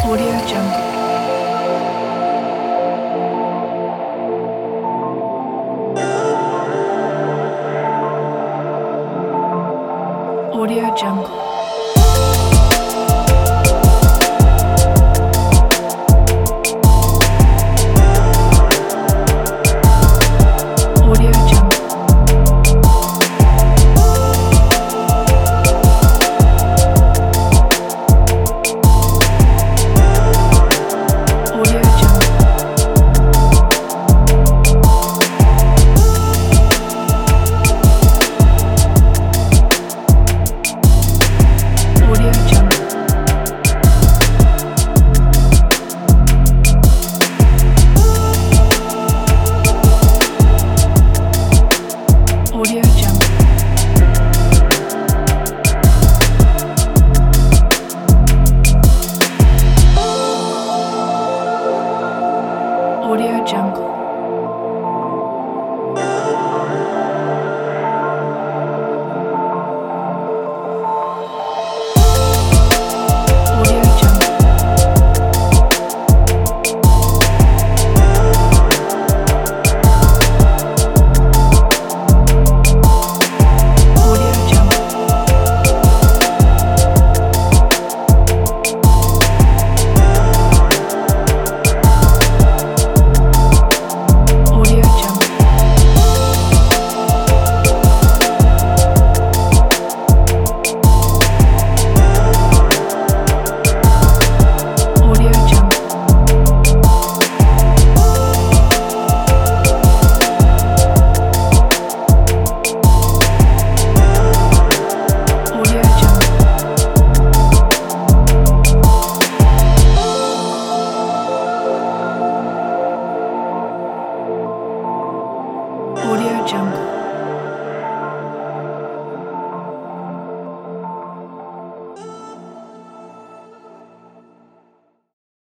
Audio Jungle. Audio Jungle. Audio Jungle. Audio Jungle. Audio Jungle. Audio Jungle. Audio Jungle. Audio Jungle. Audio Jungle. Audio Jungle. Audio Jungle. Audio Jungle. Audio Jungle.